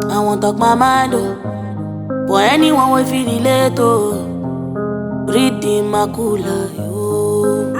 I won't talk my mind, oh. For anyone will feel relate, oh. Read the macula, yo.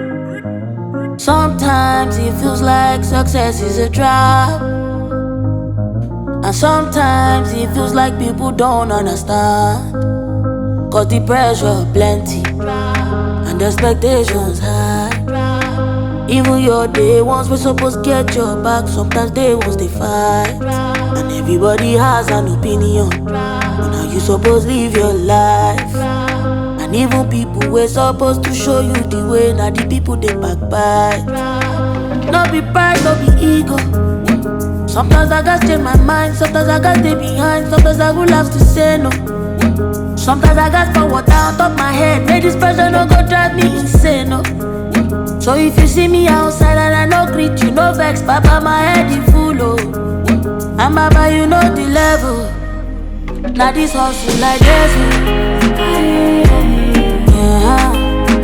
Sometimes it feels like success is a trap, and sometimes it feels like people don't understand. Cause the pressure plenty, and the expectations high. Even your day ones we supposed get your back, sometimes day ones they fight. And everybody has an opinion on how you supposed live your life. And even people we're supposed to show you the way, now the people they backbite. No be pride, no be ego. Sometimes I gotta change my mind, sometimes I gotta stay behind, sometimes I would have to say no. Sometimes I gotta forward down top my head, make this pressure no go drive me insane, no. So if you see me outside and I no greet you, no vex, Papa, my head is full, oh. And Baba, you know the level. Now this hustle like this, oh. Yeah.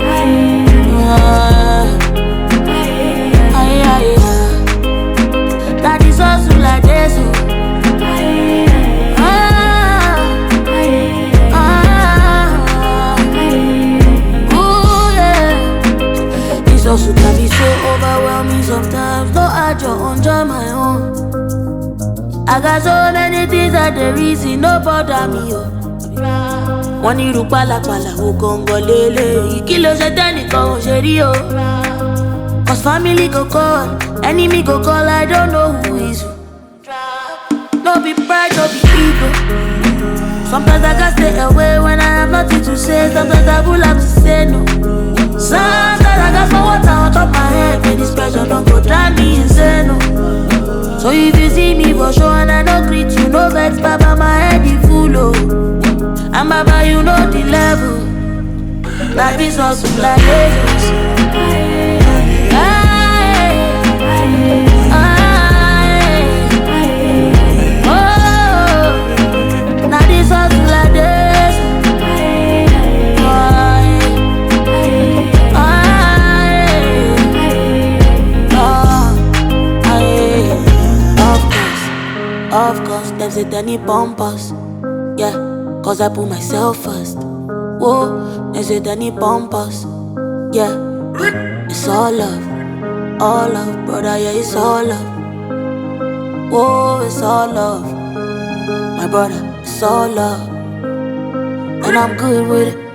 Now this hustle like this, oh. Hustle can be so overwhelming sometimes. No add your own, join my own. I got so many things that the reason no bother me, oh. Money ru pala pala, o gongo lele. Kilo se tenikan o sheri, oh. Cause family go call, enemy go call, I don't know who is who. No be pride, no be ego. Sometimes I gotta stay away when I have nothing to say. Sometimes I will have to say no. Sometimes I got some water on top my head, make this pressure don't go drive me insane, no. So if you see me for sure and I no greet you, no vex, Baba, my head is full, oh. And Baba, you know the level. Life is hustle like Jesus. Now this hustle like this. Of course, them say they need bumpers. Yeah, cause I put myself first. Whoa, they say they need bumpers. Yeah, it's all love, brother, yeah, it's all love. Whoa, it's all love, my brother, it's all love. And I'm good with it.